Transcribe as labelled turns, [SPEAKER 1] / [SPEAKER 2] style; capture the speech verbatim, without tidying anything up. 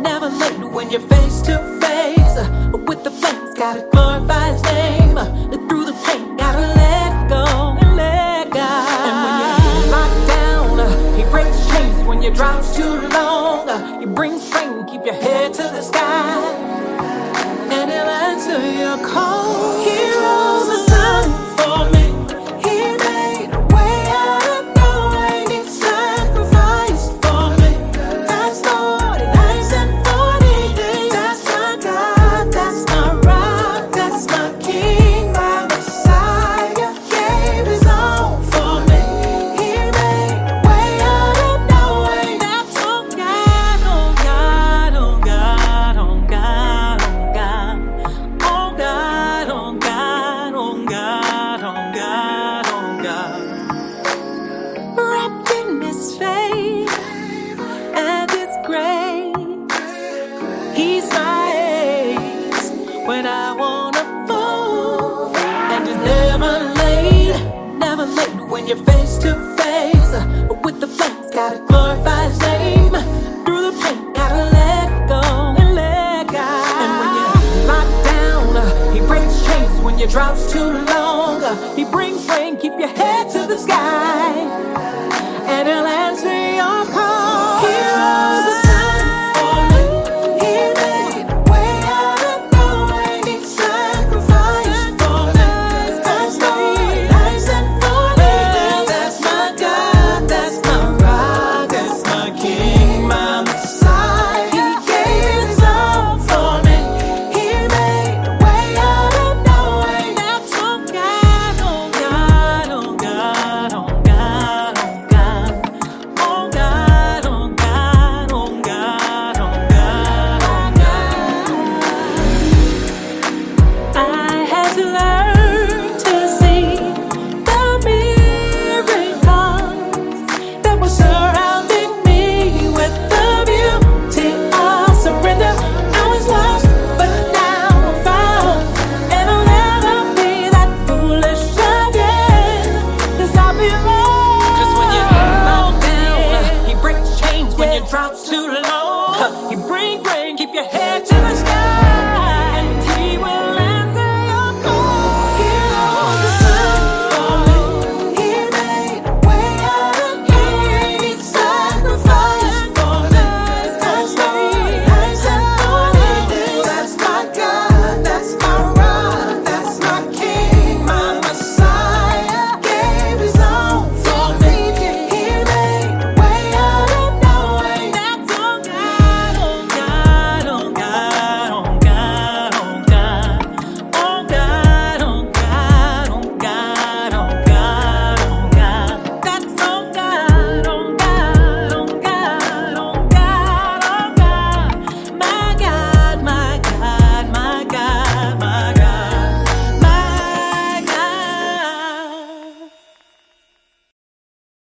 [SPEAKER 1] never late when you're face to face uh, with the flames. Gotta glorify His name uh, through the pain. Gotta let go and let God. And when you're locked down, uh, He breaks chains. When your droughts too long, uh, He brings rain. Keep your head to the sky, and He'll answer your call. He rose the sun for me. He made a way out of no way. He sacrificed for me. That's forty nights and forty days. That's my God, that's my rock, that's my King, my Messiah. Gave His all for me. He made a way out of no way. That's oh God, oh God, oh God, oh God, oh God, oh God, oh God, oh God, oh God, oh God. Wrapped in His faith and His grace, He's my ace when I wanna fall. And He's never late, never late when you're face to face uh, with the flames. Gotta glorify His name through the pain. Gotta let go and let God. And when you're locked down, uh, He breaks chains. When your droughts too long, uh, He brings rain. Keep your head to the sky, and He'll answer your call. He rose the sun for me. He made a way out of no way. He sacrificed for me. That's forty nights and forty days. That's my God, that's my rock, that's my King, my Messiah. He gave His all for me. He made a way out of no way. That's oh God, oh God, oh God, oh God, oh God. Oh God, oh God, oh God, oh God, oh God. I had to learn to see the miracles that were surrounding me with the beauty of surrender. I was lost, but now I'm found, and I'll never be that foolish again, 'cause I belong. 'Cause when you're locked down, uh, He breaks chains. When your droughts too long, uh, He brings rain. Keep your head to